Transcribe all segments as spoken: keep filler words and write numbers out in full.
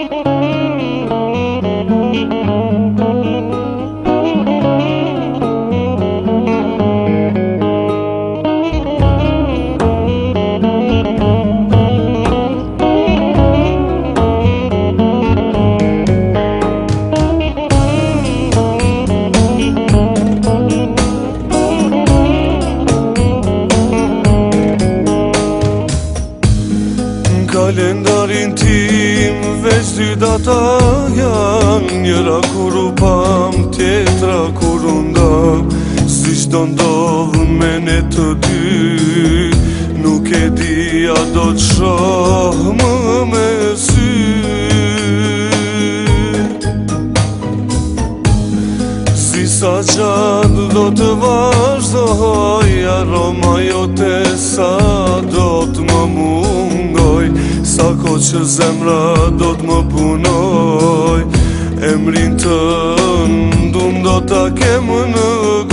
Kalendarin tim veç dy data janë, njëra kur u pam, tjetra kur u ndam. Si çdo ndodh me ne të dy, nuk e di a do t'shoh më me sy. Si sa gjatë do të vazhdoj, aroma jote sa do t'më mungoj. Sa ko që zemra do t'më punoj, emrin të ndun do t'a kem në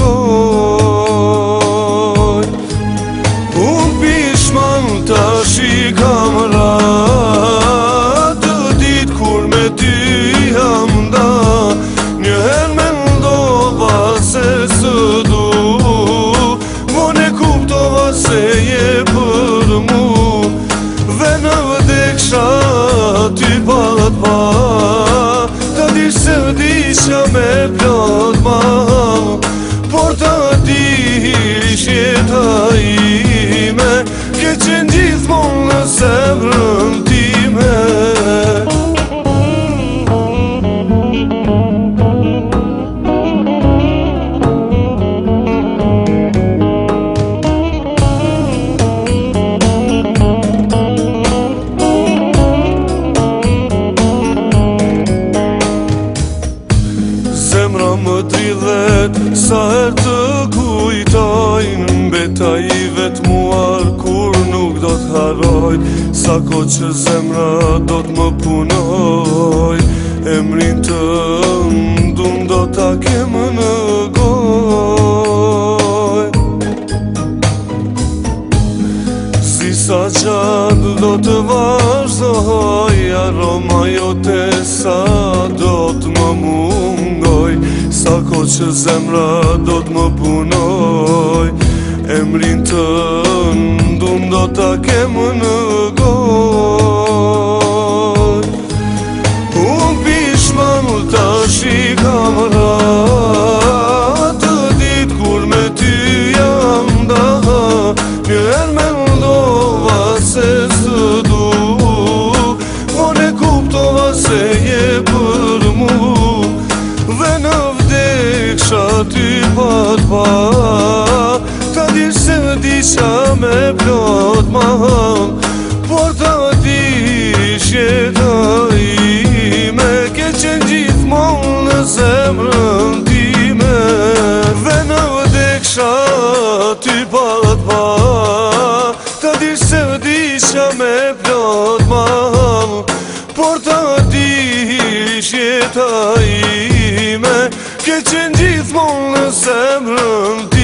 goj. Unë pishman tash i kam ra, të dit kur me ty jam da. Njëherë mendova se së du, mon e kuptova se je për mu. Dhe në vdeksha ty pa t'pa, ta dish se vdisha me plot ma. Por ta dish jeta ime, ke qenë gjithmonë në zemrën time. Zemra më dridhet sa her të kujtojnë, mbeta i vetmuar kur nuk do t'harroj. Sa ko që zemra do t'më punoj, emrin të ndun do t'a kem në goj. Si sa gjatë do të vazhdoj, aroma jote sa do t'më mungoj. Sa ko që zemra do t'më punoj, emrin të ndun do t'a kem në goj. Unë pishman tash i kam ra, të dit kur me ty jam da. Njëherë mendova se së du, mon e kuptova se je për mu. Dhe në vdeksha ty pa t'pa, ta dish se vdisha me plot ma. Por ta dish jeta ime, ke qenë gjithmonë në zemrën time. Dhe në vdeksha ty pa t'pa, ta dish se vdisha me plot ma. Por ta dish jeta ime, ke qenë gjithmonë në zemrën time.